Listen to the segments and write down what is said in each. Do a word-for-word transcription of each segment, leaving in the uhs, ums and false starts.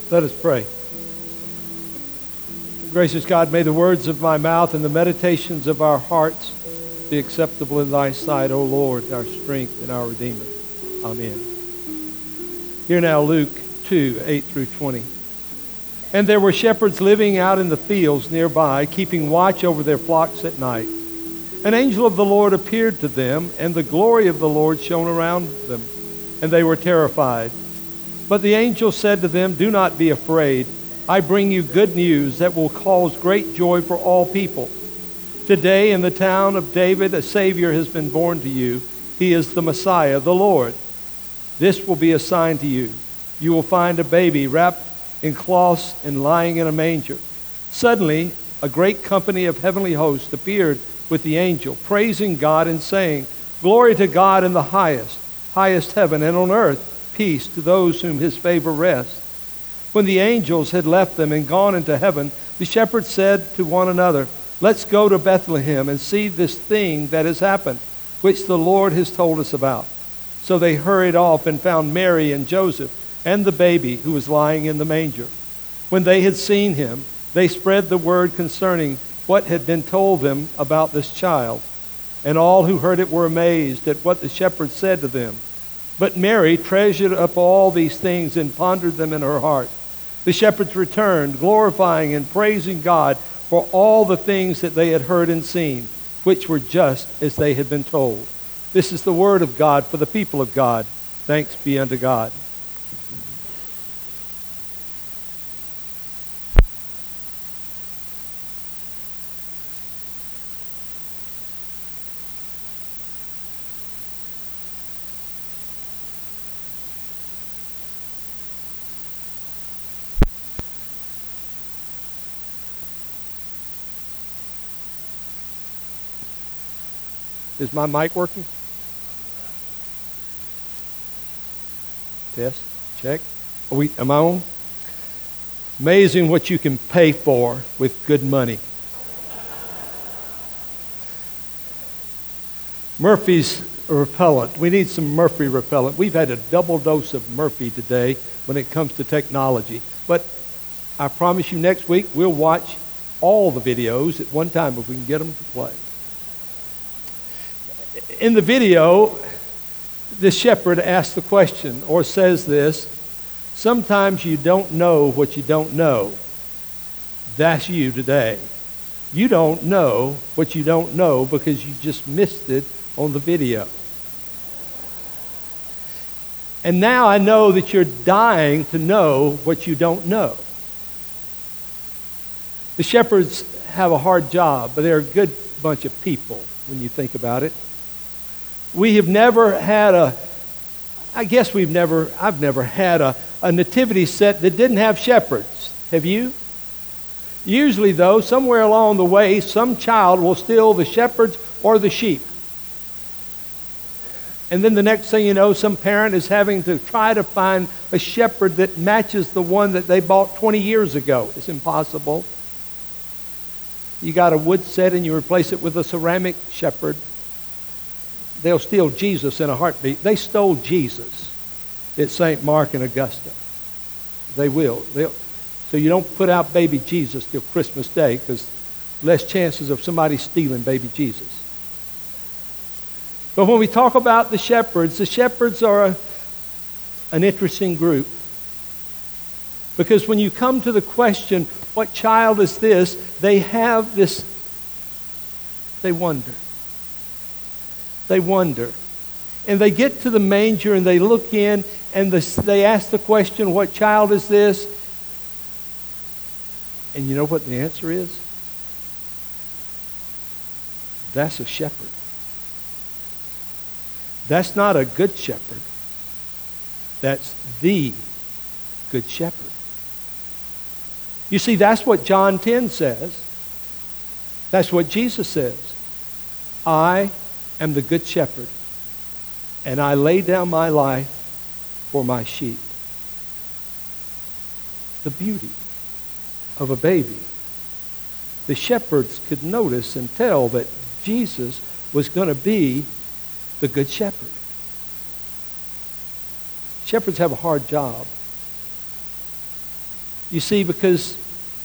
Let us pray. Gracious God, may the words of my mouth and the meditations of our hearts be acceptable in thy sight, O Lord, our strength and our Redeemer. Amen. Hear now Luke two, eight through twenty. And there were shepherds living out in the fields nearby, keeping watch over their flocks at night. An angel of the Lord appeared to them, and the glory of the Lord shone around them, and they were terrified. But the angel said to them, "Do not be afraid. I bring you good news that will cause great joy for all people. Today in the town of David a Savior has been born to you. He is the Messiah, the Lord. This will be a sign to you. You will find a baby wrapped in cloths and lying in a manger." Suddenly a great company of heavenly hosts appeared with the angel, praising God and saying, "Glory to God in the highest, highest heaven, and on earth peace to those whom his favor rests." When the angels had left them and gone into heaven, the shepherds said to one another, "Let's go to Bethlehem and see this thing that has happened, which the Lord has told us about." So they hurried off and found Mary and Joseph and the baby who was lying in the manger. When they had seen him, they spread the word concerning what had been told them about this child. And all who heard it were amazed at what the shepherds said to them. But Mary treasured up all these things and pondered them in her heart. The shepherds returned, glorifying and praising God for all the things that they had heard and seen, which were just as they had been told. This is the word of God for the people of God. Thanks be unto God. Is my mic working? Test, check. Are we, am I on? Amazing what you can pay for with good money. Murphy's repellent. We need some Murphy repellent. We've had a double dose of Murphy today when it comes to technology. But I promise you next week we'll watch all the videos at one time if we can get them to play. In the video, the shepherd asks the question or says this, "Sometimes you don't know what you don't know." That's you today. You don't know what you don't know because you just missed it on the video. And now I know that you're dying to know what you don't know. The shepherds have a hard job, but they're a good bunch of people when you think about it. We have never had a, I guess we've never, I've never had a, a nativity set that didn't have shepherds. Have you? Usually, though, somewhere along the way, some child will steal the shepherds or the sheep. And then the next thing you know, some parent is having to try to find a shepherd that matches the one that they bought twenty years ago. It's impossible. You got a wood set and you replace it with a ceramic shepherd. They'll steal Jesus in a heartbeat. They stole Jesus at Saint Mark and Augusta. They will. They'll, so you don't put out baby Jesus till Christmas Day because less chances of somebody stealing baby Jesus. But when we talk about the shepherds, the shepherds are a, an interesting group. Because when you come to the question, what child is this? They have this, they wonder. They wonder. And they get to the manger and they look in and the, they ask the question, what child is this? And you know what the answer is? That's a shepherd. That's not a good shepherd. That's the good shepherd. You see, that's what John ten says. That's what Jesus says. I am the good shepherd, and I lay down my life for my sheep. The beauty of a baby. The shepherds could notice and tell that Jesus was going to be the good shepherd. Shepherds have a hard job. You see, because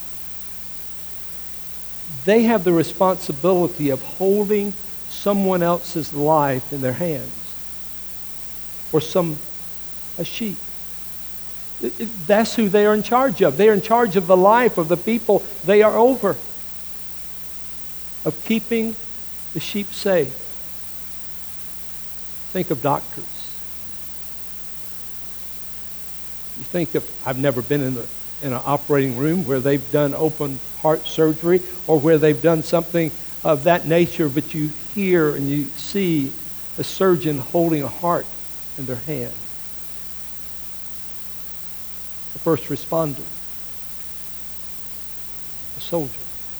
they have the responsibility of holding someone else's life in their hands, or some a sheep. It, it, that's who they are in charge of. They are in charge of the life of the people they are over, of keeping the sheep safe. Think of doctors. You think of, I've never been in, the, in an operating room where they've done open heart surgery or where they've done something of that nature, but you hear and you see a surgeon holding a heart in their hand. A first responder. A soldier.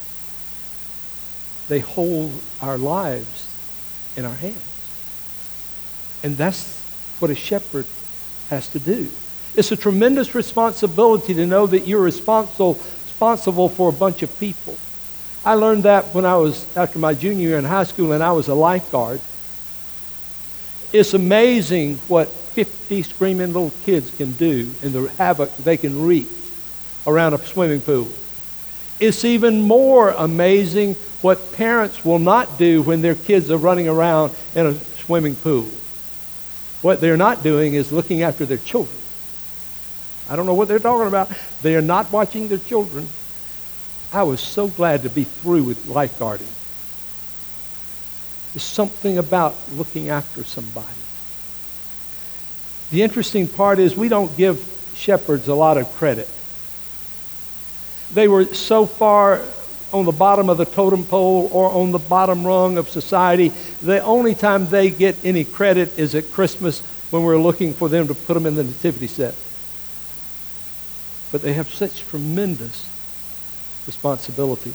They hold our lives in our hands. And that's what a shepherd has to do. It's a tremendous responsibility to know that you're responsible, responsible for a bunch of people. I learned that when I was, after my junior year in high school, and I was a lifeguard. It's amazing what fifty screaming little kids can do and the havoc they can wreak around a swimming pool. It's even more amazing what parents will not do when their kids are running around in a swimming pool. What they're not doing is looking after their children. I don't know what they're talking about. They are not watching their children. I was so glad to be through with lifeguarding. There's something about looking after somebody. The interesting part is we don't give shepherds a lot of credit. They were so far on the bottom of the totem pole or on the bottom rung of society, the only time they get any credit is at Christmas when we're looking for them to put them in the nativity set. But they have such tremendous responsibility.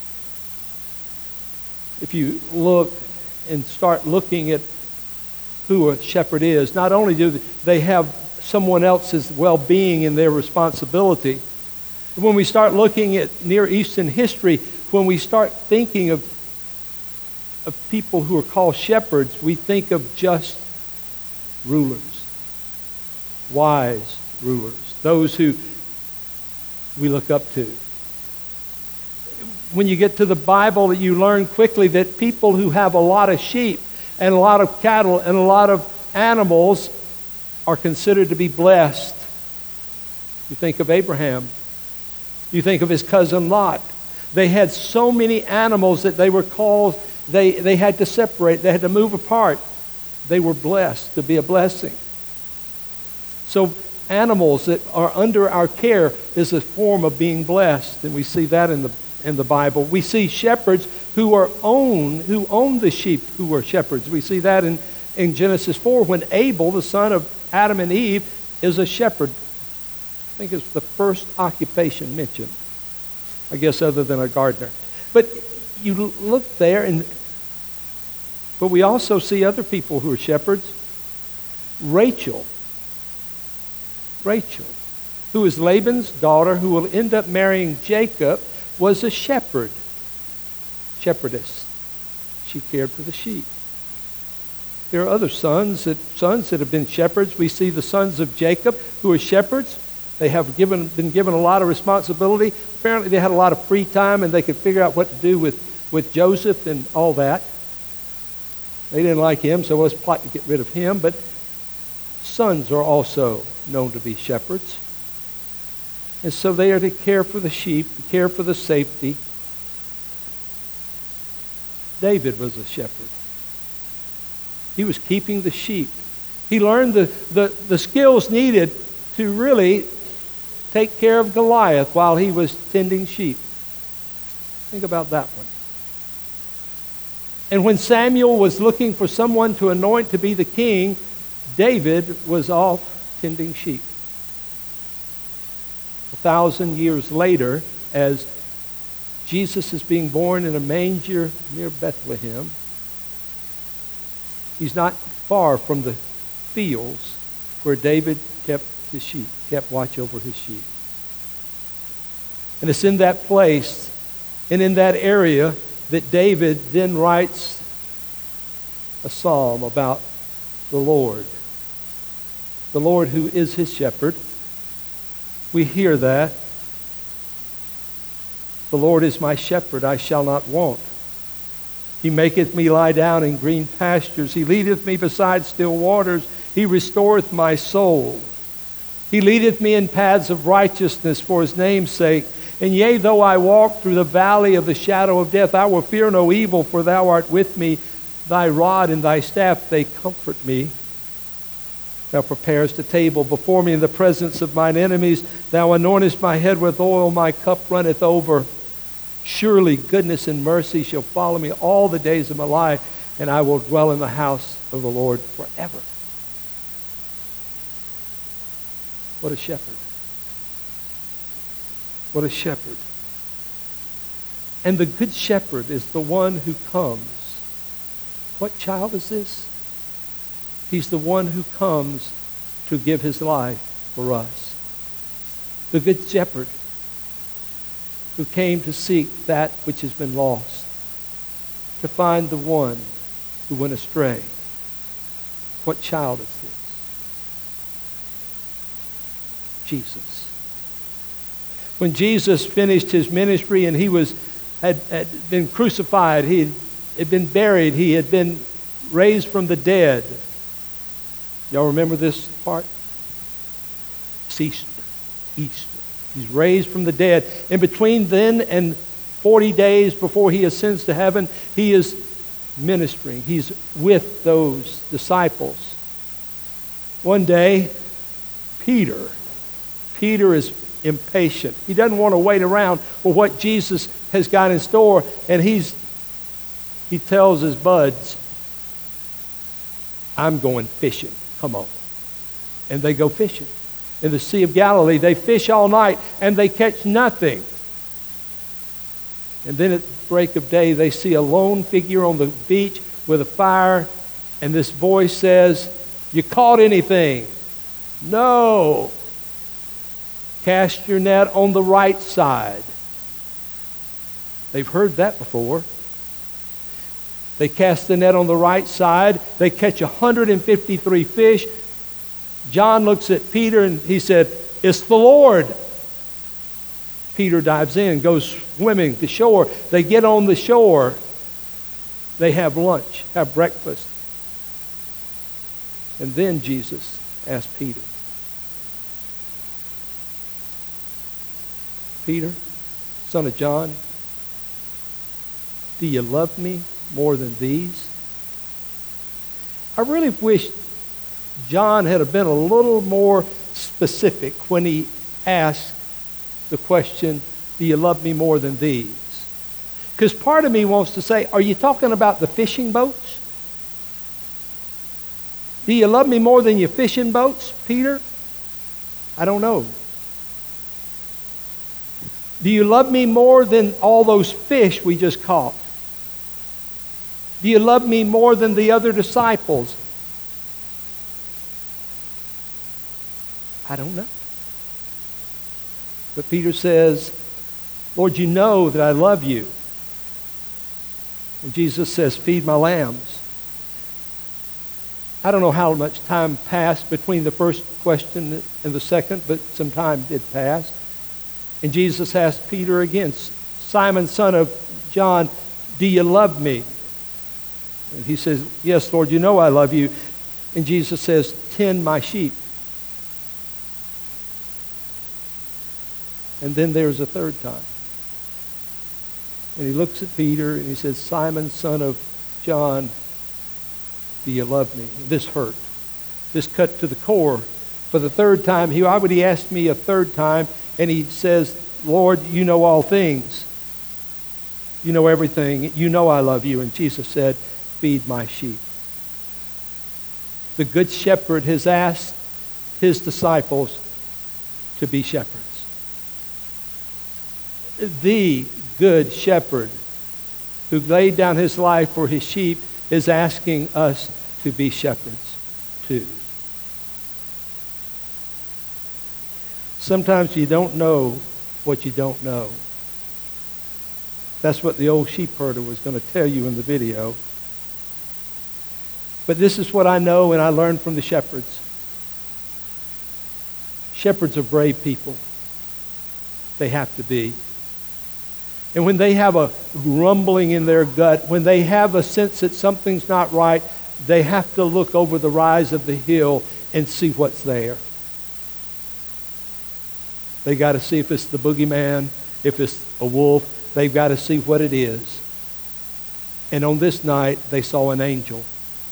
If you look and start looking at who a shepherd is, not only do they have someone else's well-being in their responsibility, when we start looking at Near Eastern history, when we start thinking of, of people who are called shepherds, we think of just rulers, wise rulers, those who we look up to. When you get to the Bible, you learn quickly that people who have a lot of sheep and a lot of cattle and a lot of animals are considered to be blessed. You think of Abraham. You think of his cousin Lot. They had so many animals that they were called, they, they had to separate, they had to move apart. They were blessed to be a blessing. So animals that are under our care is a form of being blessed, and we see that in the in the Bible. We see shepherds who are own, who own the sheep who are shepherds. We see that in, in Genesis four when Abel, the son of Adam and Eve, is a shepherd. I think it's the first occupation mentioned, I guess, other than a gardener. But you look there, and but we also see other people who are shepherds. Rachel. Rachel, who is Laban's daughter, who will end up marrying Jacob, was a shepherd, shepherdess. She cared for the sheep. There are other sons that sons that have been shepherds. We see the sons of Jacob, who are shepherds. They have given been given a lot of responsibility. Apparently, they had a lot of free time, and they could figure out what to do with, with Joseph and all that. They didn't like him, so let's plot to get rid of him. But sons are also known to be shepherds. And so they are to care for the sheep, to care for the safety. David was a shepherd. He was keeping the sheep. He learned the, the, the skills needed to really take care of Goliath while he was tending sheep. Think about that one. And when Samuel was looking for someone to anoint to be the king, David was off tending sheep. A thousand years later, as Jesus is being born in a manger near Bethlehem, he's not far from the fields where David kept his sheep, kept watch over his sheep. And it's in that place and in that area that David then writes a psalm about the Lord. The Lord who is his shepherd. We hear that. The Lord is my shepherd, I shall not want. He maketh me lie down in green pastures. He leadeth me beside still waters. He restoreth my soul. He leadeth me in paths of righteousness for his name's sake. And yea, though I walk through the valley of the shadow of death, I will fear no evil, for thou art with me. Thy rod and thy staff, they comfort me. Thou preparest a table before me in the presence of mine enemies. Thou anointest my head with oil, my cup runneth over. Surely goodness and mercy shall follow me all the days of my life, and I will dwell in the house of the Lord forever. What a shepherd. What a shepherd. And the good shepherd is the one who comes. What child is this? He's the one who comes to give his life for us. The good shepherd who came to seek that which has been lost, to find the one who went astray. What child is this? Jesus. When Jesus finished his ministry and he was had, had been crucified, he had, had been buried, he had been raised from the dead. Y'all remember this part? It's Easter. Easter. He's raised from the dead. In between then and forty days before he ascends to heaven, he is ministering. He's with those disciples. One day, Peter, Peter is impatient. He doesn't want to wait around for what Jesus has got in store, and he's he tells his buds, I'm going fishing. Come on. And they go fishing. In the Sea of Galilee, they fish all night and they catch nothing. And then at break of day, they see a lone figure on the beach with a fire, and this voice says, you caught anything? No. Cast your net on the right side. They've heard that before. They cast the net on the right side. They catch one hundred fifty-three fish. John looks at Peter and he said, it's the Lord. Peter dives in, goes swimming to shore. They get on the shore. They have lunch, have breakfast. And then Jesus asked Peter, Peter, son of John, do you love me more than these? I really wish John had been a little more specific when he asked the question, do you love me more than these? Because part of me wants to say, are you talking about the fishing boats? Do you love me more than your fishing boats, Peter? I don't know. Do you love me more than all those fish we just caught? Do you love me more than the other disciples? I don't know. But Peter says, Lord, you know that I love you. And Jesus says, feed my lambs. I don't know how much time passed between the first question and the second, but some time did pass. And Jesus asked Peter again, Simon, son of John, do you love me? And he says, yes, Lord, you know I love you. And Jesus says, tend my sheep. And then there's a third time. And he looks at Peter and he says, Simon, son of John, do you love me? This hurt. This cut to the core. For the third time, he, why would he ask me a third time? And he says, Lord, you know all things. You know everything. You know I love you. And Jesus said, feed my sheep. The good shepherd has asked his disciples to be shepherds. The good shepherd who laid down his life for his sheep is asking us to be shepherds too. Sometimes you don't know what you don't know. That's what the old sheep herder was going to tell you in the video. But this is what I know and I learned from the shepherds. Shepherds are brave people. They have to be. And when they have a rumbling in their gut, when they have a sense that something's not right, they have to look over the rise of the hill and see what's there. They got to see if it's the boogeyman, if it's a wolf. They've got to see what it is. And on this night, they saw an angel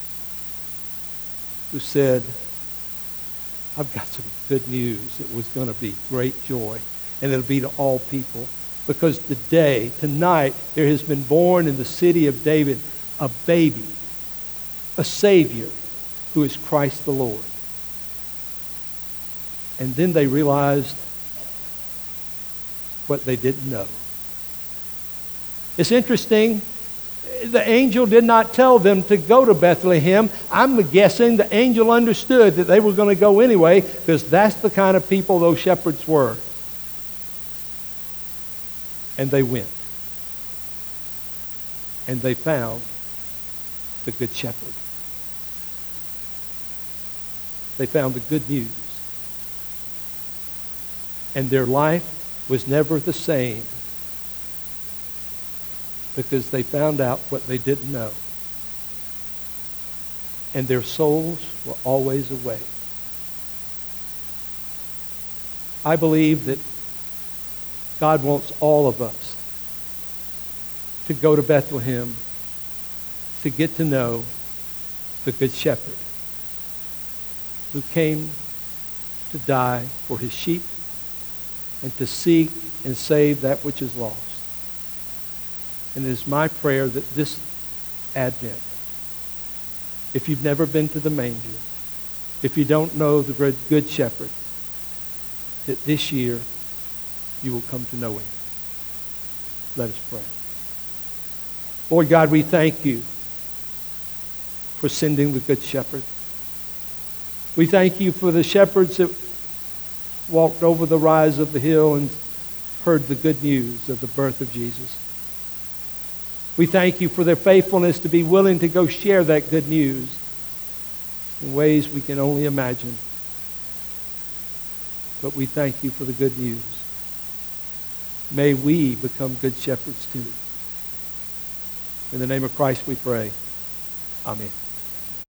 who said, I've got some good news. It was going to be great joy, and it'll be to all people. Because today, tonight, there has been born in the city of David a baby, a Savior, who is Christ the Lord. And then they realized what they didn't know. It's interesting. The angel did not tell them to go to Bethlehem. I'm guessing the angel understood that they were going to go anyway, because that's the kind of people those shepherds were. And they went. And they found the Good Shepherd. They found the good news. And their life was never the same, because they found out what they didn't know. And their souls were always away. I believe that God wants all of us to go to Bethlehem to get to know the Good Shepherd who came to die for his sheep and to seek and save that which is lost. And it is my prayer that this Advent, if you've never been to the manger, if you don't know the Good Shepherd, that this year you will come to know him. Let us pray. Lord God, we thank you for sending the Good Shepherd. We thank you for the shepherds that walked over the rise of the hill and heard the good news of the birth of Jesus. We thank you for their faithfulness to be willing to go share that good news in ways we can only imagine. But we thank you for the good news. May we become good shepherds too. In the name of Christ we pray. Amen.